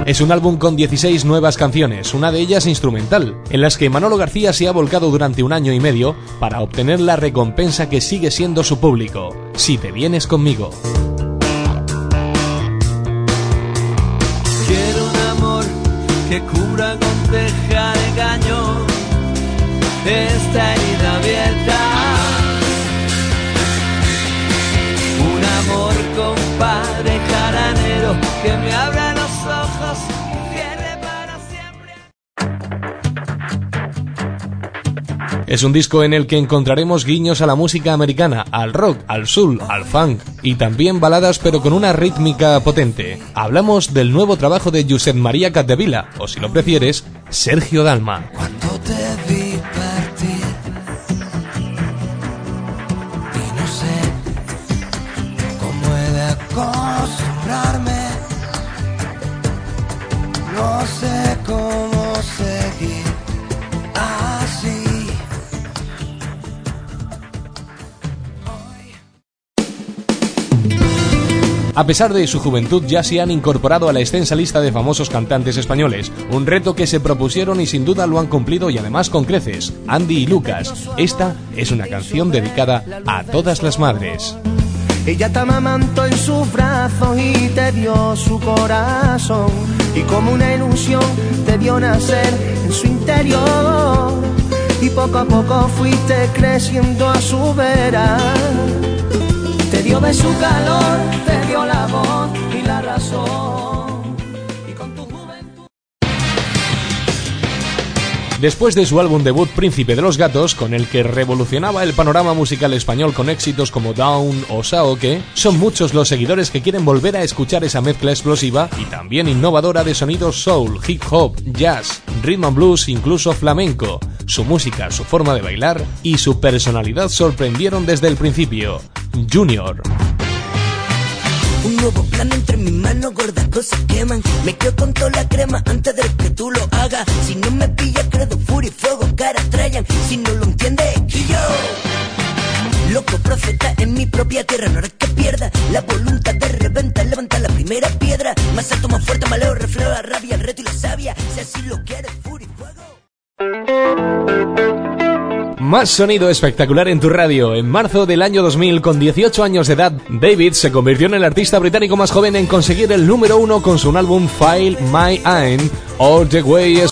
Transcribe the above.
Es un álbum con 16 nuevas canciones, una de ellas instrumental, en las que Manolo García se ha volcado durante 1 año y medio para obtener la recompensa que sigue siendo su público, Si te vienes conmigo. Quiero un amor que cubra con teja de caño esta herida abierta. Un amor, compadre jaranero, que me abra los ojos y cierre para siempre. Es un disco en el que encontraremos guiños a la música americana, al rock, al soul, al funk y también baladas pero con una rítmica potente. Hablamos del nuevo trabajo de Josep María Capdevila, o si lo prefieres, Sergio Dalma. Cuando te vi partir y no sé cómo he de acostumbrarme, no sé cómo seguir así. A pesar de su juventud, ya se han incorporado a la extensa lista de famosos cantantes españoles, un reto que se propusieron y sin duda lo han cumplido, y además con creces. Andy y Lucas. Esta es una canción dedicada a todas las madres. Ella te amamantó en sus brazos y te dio su corazón, y como una ilusión te vio nacer en su interior, y poco a poco fuiste creciendo a su vera. Te dio de su calor, te dio la voz y la razón, y con tu juventud. Después de su álbum debut Príncipe de los Gatos, con el que revolucionaba el panorama musical español con éxitos como Down o Saoque, son muchos los seguidores que quieren volver a escuchar esa mezcla explosiva y también innovadora de sonidos soul, hip hop, jazz, rhythm and blues, incluso flamenco. Su música, su forma de bailar y su personalidad sorprendieron desde el principio. Junior. Un nuevo plan entre mis manos, gordas cosas queman. Me quedo con toda la crema antes de que tú lo hagas. Si no me pillas, credo, furia y fuego, caras trayan. Si no lo entiendes, y yo loco profeta en mi propia tierra. No hará que pierda la voluntad de reventar, levanta la primera piedra. Más alto, más fuerte, más lejos, reflejo la rabia, el reto y la savia. Si así lo quieres, furia y fuego. Más sonido espectacular en tu radio. En marzo del año 2000, con 18 años de edad, David se convirtió en el artista británico más joven en conseguir el número 1 con su álbum File My Aim All The Way.